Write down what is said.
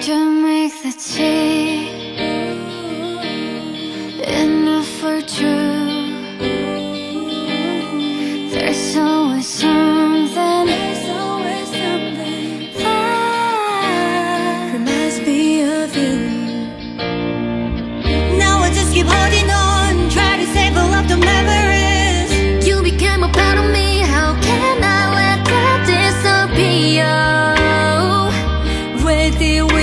to make the tea enough for two. There's always something that reminds me of you. Now I just keep holding on, try to save all of the memories. You became a part of me, how can I let that disappear? With you